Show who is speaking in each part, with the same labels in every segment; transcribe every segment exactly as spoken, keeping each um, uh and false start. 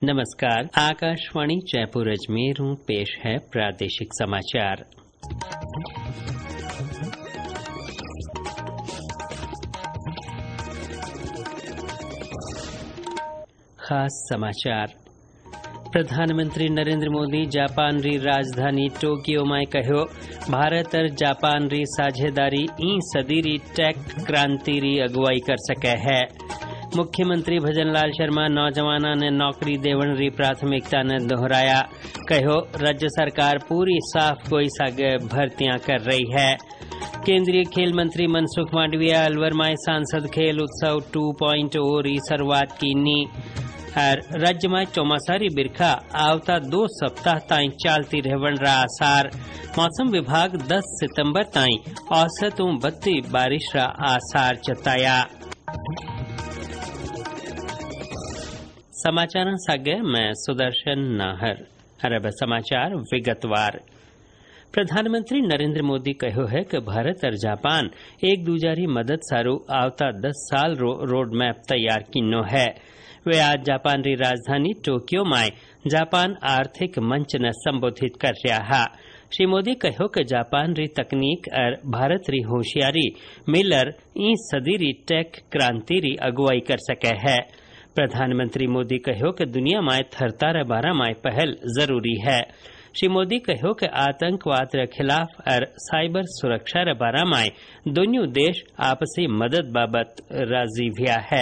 Speaker 1: नमस्कार, आकाशवाणी जयपुर अजमेर हूँ। पेश है प्रादेशिक समाचार। खास समाचार। प्रधानमंत्री नरेंद्र मोदी जापान री राजधानी टोकियो में कहो, भारत और जापान री साझेदारी ई सदी री टेक क्रांति री अगुवाई कर सके है। मुख्यमंत्री भजनलाल शर्मा नौजवाना ने नौकरी देवण री प्राथमिकता ने दोहराया। कहो, राज्य सरकार पूरी साफ कोई सागे भर्तियां कर रही है। केंद्रीय खेल मंत्री मनसुख मांडविया अलवर में सांसद खेल उत्सव टू पॉइंट ओ री शुरुआत की नी। और राज्य में चौमासारी बिरखा आवता दो सप्ताह ताई चालती रहवन रा आसार। मौसम विभाग दस सितंबर ताई औसत बत्ती बारिश रा आसार जताया। समाचार सागे मैं सुदर्शन नाहर। अरब समाचार विगतवार। प्रधानमंत्री नरेंद्र मोदी कहो है कि भारत और जापान एक दूजारी मदद सारू आवता दस साल रो रोड मैप तैयार किनो है। वे आज जापान री राजधानी टोक्यो में जापान आर्थिक मंच ने संबोधित कर रहा। श्री मोदी कहो कि जापान री तकनीक और भारत री होशियारी मिलर ई सदी री टेक क्रांति री अगुवाई कर सके है। प्रधानमंत्री मोदी कहो कि दुनिया में थरतार बारा में पहल जरूरी है। श्री मोदी कहो कि आतंकवाद के खिलाफ और साइबर सुरक्षा रे बारा में दोनों देश आपसी मदद बाबत राजी भया है।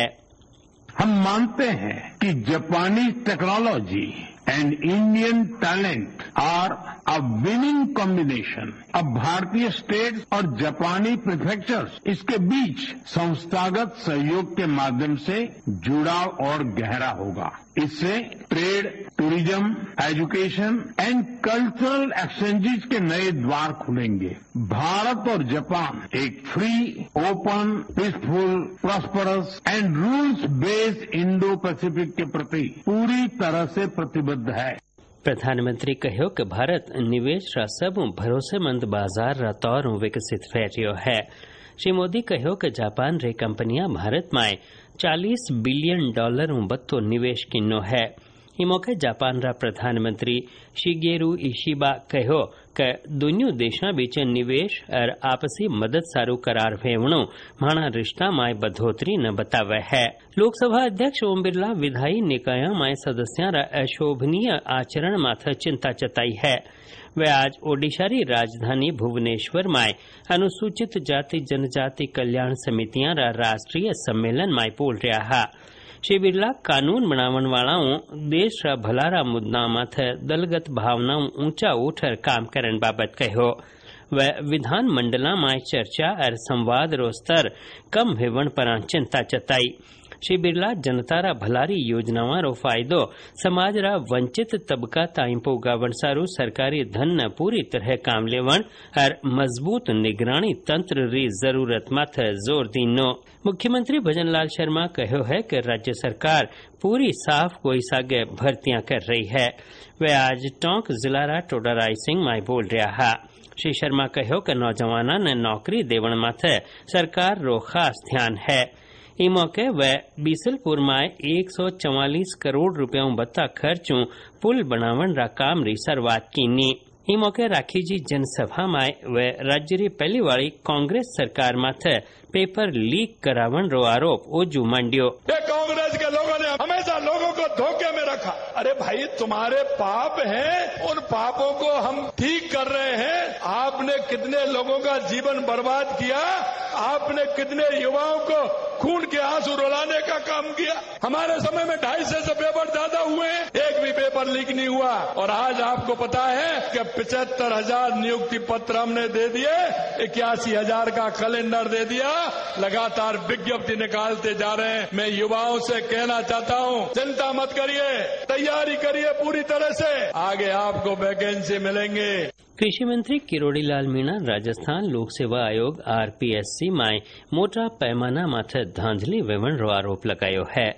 Speaker 2: हम मानते हैं कि जापानी technology and Indian talent are a winning combination. अब भारतीय स्टेट्स और जापानी प्रीफेक्चर्स इसके बीच संस्थागत सहयोग के माध्यम से जुड़ाव और गहरा होगा। इससे trade, tourism, education and cultural exchanges के नए द्वार खुलेंगे। भारत और जापान एक free, open, peaceful, prosperous and rules based Indo Pacific के प्रति पूरी तरह से प्रतिबद्ध है।
Speaker 1: प्रधानमंत्री कहो कि भारत निवेश रा सब भरोसेमंद बाजार रा तौर विकसित फैरियो है। श्री मोदी कहो कि जापान रे कंपनियां भारत में चालीस बिलियन डॉलर बत्तो निवेश किनो है। ई मौके जापान रा प्रधानमंत्री शिगेरू इशिबा कहो कि दोनों देशों बीच निवेश और आपसी मदद सारू करार भेवणो माना रिश्ता में बढ़ोतरी न बतावे है। लोकसभा अध्यक्ष ओम बिरला विधायी निकायों में सदस्यों रा अशोभनीय आचरण माथे चिंता जताई है। वे आज ओडिशा री राजधानी भुवनेश्वर में अनुसूचित जाति जनजाति कल्याण समितियां रा राष्ट्रीय सम्मेलन में बोल रहा। श्री बिरला कानून बनावन वालाओं देश रा भलारा मुद्दा माथे दलगत भावनाओं ऊंचा उठर काम करन बाबत कहो। वे विधान मंडला में चर्चा और संवाद रो स्तर कम होवन पर चिंता जताई। श्री बिरला जनता रा भलारी योजनावां रो फायदो समाज रा वंचित तबका ताईं पोगावण सारू सरकारी धन न पूरी तरह काम लेवण और मजबूत निगरानी तंत्र री जरूरत माथे जोर दीनो। मुख्यमंत्री भजनलाल शर्मा कहो है कि राज्य सरकार पूरी साफ कोई सागे भर्तियां कर रही है। वे आज टोंक जिला रा टोडाराय सिंह में बोल रहा। श्री शर्मा कहो कि नौजवाना ने नौकरी देवण माथे सरकार रो खास ध्यान है। ई मौके वे बीसलपुर में एक सौ चौवालीस करोड़ रुपयों बत्ता खर्चों पुल बनावन रा काम री शुरुआत की नी। ई मौके राखी जी जनसभा में वे राज्य री पहली वाली कांग्रेस सरकार माथे पेपर लीक करावन रो आरोप ओजू मंडियो।
Speaker 3: कांग्रेस के लोगों ने हमेशा लोगों को धोखे में रखा। अरे भाई, तुम्हारे पाप हैं, उन पापों को हम ठीक कर रहे हैं। आपने कितने लोगों का जीवन बर्बाद किया, आपने कितने युवाओं को खून के आंसू रुलाने का काम किया। हमारे समय में ढाई सौ से पेपर ज्यादा हुए, एक भी पेपर लीक नहीं हुआ। और आज आपको पता है कि पिछहत्तर हजार नियुक्ति पत्र हमने दे दिए, इक्यासी हजार का कैलेंडर दे दिया, लगातार विज्ञप्ति निकालते जा रहे हैं। मैं युवाओं से कहना चाहता हूं, चिंता मत करिए, तैयारी करिए पूरी तरह से, आगे आपको वैकेंसी मिलेंगे।
Speaker 1: कृषि मंत्री किरोड़ी लाल मीणा राजस्थान लोक सेवा आयोग आरपीएससी में मोटा पैमाना माथे धांधली वेवण रो आरोप लगायो है।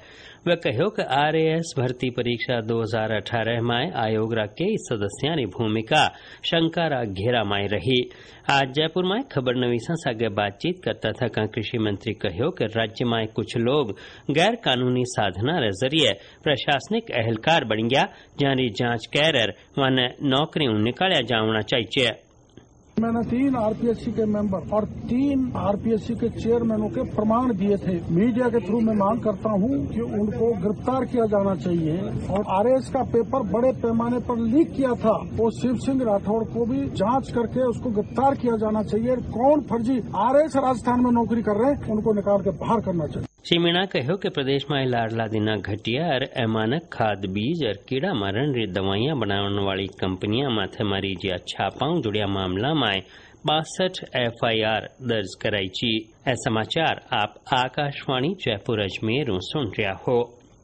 Speaker 1: वे कहो कि आरएएस भर्ती परीक्षा दो हज़ार अठारह में आयोग रा कई सदस्यां री भूमिका शंका रा घेरा में रही। आज जयपुर में खबर नवीसा सागे बातचीत करता था कृषि मंत्री कहो कि राज्य में कुछ लोग गैर कानूनी साधना रे जरिए प्रशासनिक अहलकार बन गया, जारी जांच कर वन नौकरी निकालिया जाना चाहिए।
Speaker 4: मैंने तीन आरपीएससी के मेंबर और तीन आरपीएससी के चेयरमैनों के प्रमाण दिए थे। मीडिया के थ्रू मैं मांग करता हूं कि उनको गिरफ्तार किया जाना चाहिए। और आरएएस का पेपर बड़े पैमाने पर लीक किया था, वो शिव सिंह राठौड़ को भी जांच करके उसको गिरफ्तार किया जाना चाहिए। कौन फर्जी आरएएस राजस्थान में नौकरी कर रहे हैं, उनको निकाल के बाहर करना चाहिए।
Speaker 1: श्री मीणा कहो कि प्रदेश में लाडला दीना घटिया और अमानक खाद बीज और कीड़ा मारण री दवाइयां बनाने वाली कंपनियां माथे मारी ज्या छापाओं जुड़िया मामला में बासठ एफआईआर दर्ज कराई ची। ए समाचार आप आकाशवाणी जयपुर अजमेर सुन रहा हो।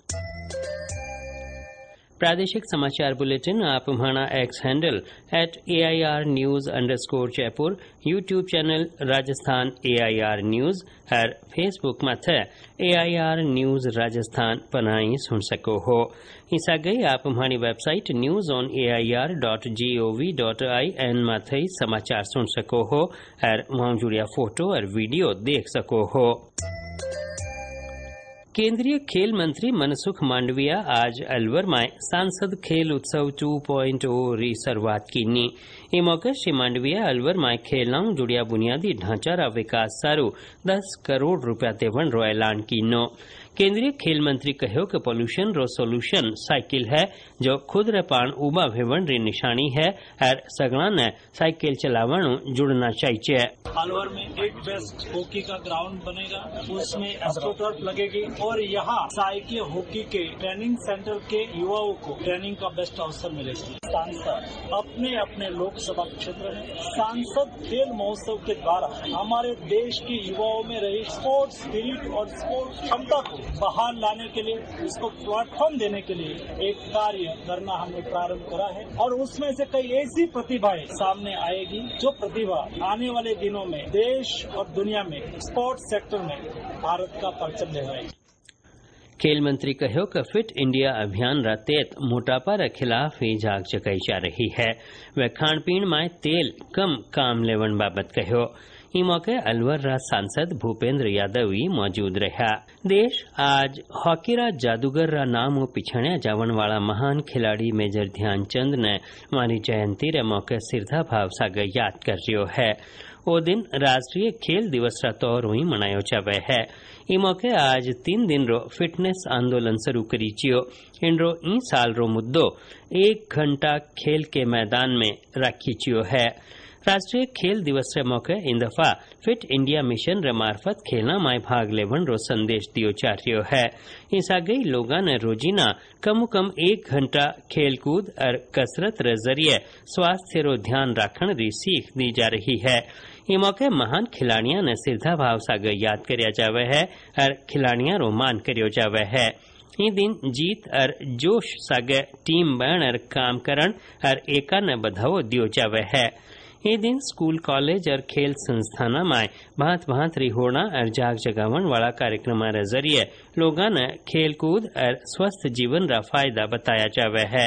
Speaker 1: प्रादेशिक समाचार बुलेटिन आप हमारा X handle at A I R news underscore Jaipur, YouTube channel Rajasthan A I R news और फेसबुक माथे A I R news Rajasthan पनाई सुन सको हो। इसा गई आप हमारी website news on A I R dot G O V dot I N माथे समाचार सुन सको हो और वहां जुड़िया फोटो और वीडियो देख सको हो। केंद्रीय खेल मंत्री मनसुख मांडविया आज अलवर में सांसद खेल उत्सव टू पॉइंट ओ री शुरुआत की। ई मौके श्री मांडविया अलवर में खेलों जुड़िया बुनियादी ढांचा रा विकास सारू दस करोड़ रुपया देवन रो ऐलान कीनो। केंद्रीय खेल मंत्री कहो कि पोल्यूशन रो सोल्यूशन साइकिल है, जो खुद रे पान उबा भेवन री निशानी है और सगला ने साइकिल चलावण जुड़ना चाहिए।
Speaker 5: अलवर में एक बेस्ट हॉकी का ग्राउंड बनेगा, उसमें एस्ट्रोटर्फ लगेगी और यहाँ साइकिल हॉकी के ट्रेनिंग सेंटर के युवाओं को ट्रेनिंग का बेस्ट अवसर मिलेगा। सांसद अपने अपने लोकसभा क्षेत्र में सांसद खेल महोत्सव के द्वारा हमारे देश के युवाओं में रही स्पोर्ट्स स्पिरिट और स्पोर्ट्स क्षमता को बाहर लाने के लिए, इसको प्लेटफॉर्म देने के लिए एक कार्य करना हमने प्रारंभ करा है और उसमें से कई ऐसी प्रतिभाएं सामने आएगी जो प्रतिभा आने वाले दिनों में देश और दुनिया में स्पोर्ट्स सेक्टर में भारत का परचम लहराएगी।
Speaker 1: खेल मंत्री कहो कि फिट इंडिया अभियान रा तहत मोटापा रे खिलाफ ही जाग जगाई जा रही है। वे खान पीन में तेल कम काम लेवन बाबत कहो। ई मौके अलवर रा सांसद भूपेंद्र यादव ही मौजूद रहा। देश आज हॉकी रा जादूगर रा नाम पिछाण्या जावन वाला महान खिलाड़ी मेजर ध्यानचंद ने मारी जयंती रे मौके श्रद्धा भाव सागर याद कर रियो है। ओ दिन राष्ट्रीय खेल दिवस रा तौर हुई मनायो जावे है। ई मौके आज तीन दिन रो फिटनेस आंदोलन शुरू करी चियो। इनरो ई साल रो मुद्दो एक घंटा खेल के मैदान में राखी चियो है। राष्ट्रीय खेल दिवस रे मौके इन दफा फिट इंडिया मिशन रे मार्फत खेलना में भाग लेवन रो संदेश दियो जा रियो है। इसा गई लोगा ने रोजीना कम कम एक घंटा खेल कूद और कसरत रे जरिए स्वास्थ्य रो ध्यान राखण री सीख दी जा रही है। ई मौके महान खिलाड़िया ने श्रद्धा भाव सागर याद करया जावे है और खिलाड़िया रो मान करयो जावे है। ई दिन जीत और जोश सागे टीम बन और काम करण और एका ने बधाओ दियो जावे है। ये दिन स्कूल कॉलेज और खेल संस्थान में भांत भांत रिहोना और जाग जगावन वाला कार्यक्रम रे जरिए लोगों ने खेल कूद और स्वस्थ जीवन रा फायदा बताया जावे है।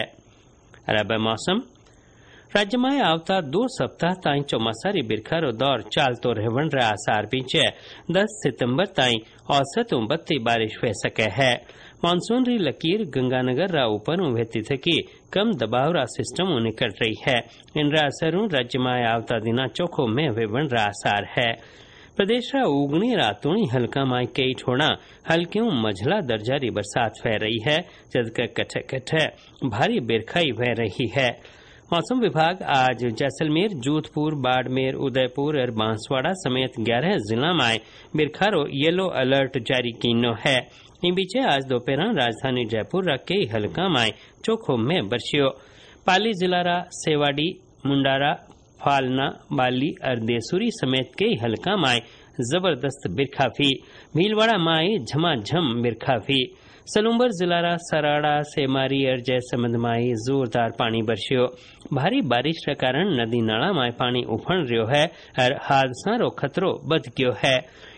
Speaker 1: अब मौसम राज्य में आवता दो सप्ताह ताई चौमासारी बिरखा रो दौर चालतो रहवन रा आसार बीचे दस सितंबर ताई औसत बत्ती बारिश हो सके है। मानसून री लकीर गंगानगर रा ऊपर वेती थकी कम दबाव रा सिस्टम निकल रही है। इन रा असरों राज्य में आवता दिना चोखो में वेवन रा आसार है। प्रदेश रा उगनी रातों हल्का माई कई ठोड़ा हल्कियों मझला दर्जा री बरसात फै रही है, जबकि कठे कठे भारी बिरखाई वह रही है। मौसम विभाग आज जैसलमेर, जोधपुर, बाड़मेर, उदयपुर और बांसवाड़ा समेत ग्यारह जिला में बिरखारो येलो अलर्ट जारी कीनो है। इन बीचे आज दोपहर राजधानी जयपुर रा कई हल्का में चोखो में बरसियो। पाली जिला रा सेवाड़ी, मुंडारा, फालना, बाली और देसुरी समेत कई हल्का में जबरदस्त बिरखाफी। भीलवाड़ा में झमाझम बिरखाफी। सलूम्बर जिला रा सराड़ा, सेमारी और जयसमंद में जोरदार पानी बरसियो। भारी बारिश के कारण नदी नाला में पानी उफण रियो है और हादसा रो खतरो बध गयो है।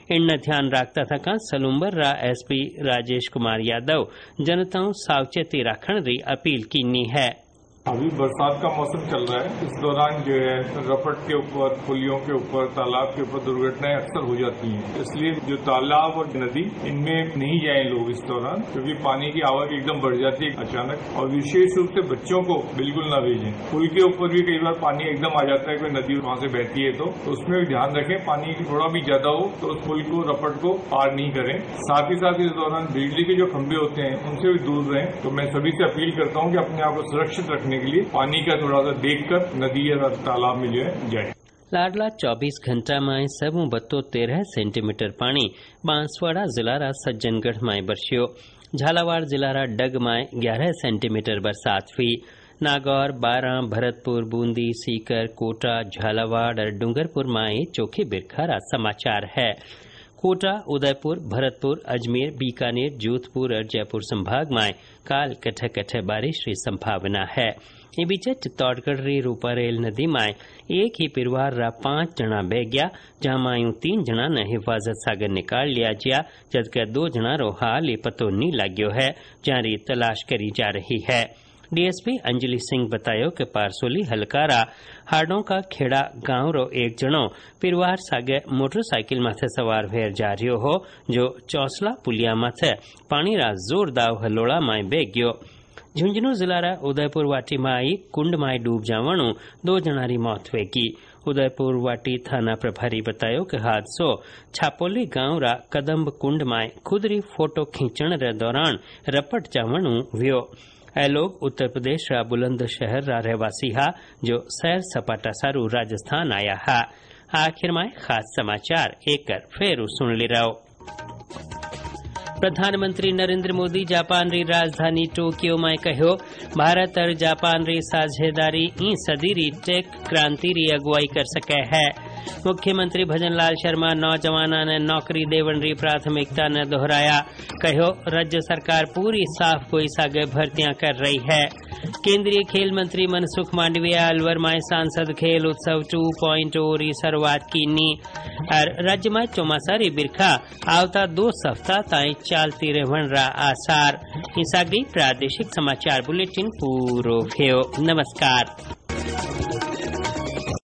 Speaker 1: इन ध्यान राखता थका सलूंबर रा एसपी राजेश कुमार यादव जनताओं सावचेती रखने की अपील की है।
Speaker 6: अभी बरसात का मौसम चल रहा है, इस दौरान जो है रपट के ऊपर, पुलियों के ऊपर, तालाब के ऊपर दुर्घटनाएं अक्सर हो जाती हैं। इसलिए जो तालाब और नदी इनमें नहीं जाए लोग इस दौरान, क्योंकि पानी की आवक एकदम बढ़ जाती है अचानक। और विशेष रूप से बच्चों को बिल्कुल न भेजें। पुल के ऊपर भी कई बार पानी एकदम आ जाता है, कोई नदी वहां से बहती है तो, तो उसमें भी ध्यान रखें, पानी थोड़ा भी ज्यादा हो तो उस पुल को, रपट को पार नहीं करें। साथ ही साथ इस दौरान बिजली के जो खंभे होते हैं उनसे भी दूर रहें। तो मैं सभी से अपील करता हूं कि अपने आप को सुरक्षित रखने के लिए पानी का थोड़ा सा देखकर नदी या तालाब में जो है जाए।
Speaker 1: लाडला चौबीस घंटा में सबू बत्तो तेरह सेंटीमीटर पानी बांसवाड़ा जिला सज्जनगढ़ में बरस्यो। झालावाड़ जिला डग में ग्यारह सेंटीमीटर बरसात हुई। नागौर, बारां, भरतपुर, बूंदी, सीकर, कोटा, झालावाड़ और डूंगरपुर में चोखी बिरखा समाचार है। कोटा, उदयपुर, भरतपुर, अजमेर, बीकानेर, जोधपुर और जयपुर संभाग में काल कठे कठे बारिश की संभावना है। ये बीच चित्तौड़गढ़ री रूपारेल नदी में एक ही परिवार रा पांच जना बह गया, जहां मायूं तीन जना ने हिफाजत सागर निकाल लिया जिया, जबकि दो जना रो हाल पतो नहीं लाग्यो है, जारी तलाश करी जा रही है। डीएसपी अंजलि सिंह बतायो कि पारसोली हलकारा हाडों का खेड़ा गांव रो एक जनो परिवार सागे मोटरसाइकिल माथे सवार भेर जा रह्यो हो, जो चौसला पुलिया माथे पानी रा जोरदार हलोड़ा में बह गयो। झुंझुनू जिला रा उदयपुर वाटी में आई कुंड में डूब जावणु दो जनारी मौत हुएगी। उदयपुर वाटी थाना प्रभारी बतायो कि हादसो छापोली गांव रा कदम्ब कुंड में खुदरी फोटो खींचण रे दौरान रपट जावणु व्यो। ए लोग उत्तर प्रदेश रा बुलंदशहर रा रहवासी हा, जो सैर सपाटा सारू राजस्थान आया हा। आखिर में खास समाचार एक फेर सुन ली रहो। प्रधानमंत्री नरेंद्र मोदी जापान री राजधानी टोक्यो में कहो, भारत और जापान री साझेदारी ई सदी री टेक क्रांति री अगुवाई कर सके है। मुख्यमंत्री भजन लाल शर्मा नौजवाना ने नौकरी देवन री प्राथमिकता ने दोहराया। कहो, राज्य सरकार पूरी साफ कोई सागे भर्तियां कर रही है। केंद्रीय खेल मंत्री मनसुख मांडविया अलवर में सांसद खेल उत्सव टू पॉइंट ओ री शुरुआत की नी। और राज्य में चौमासारी बिरखा आवता दो सप्ताह ताई चालती रहन रा आसार। हिसागी प्रादेशिक समाचार बुलेटिन पूरो भयो। नमस्कार।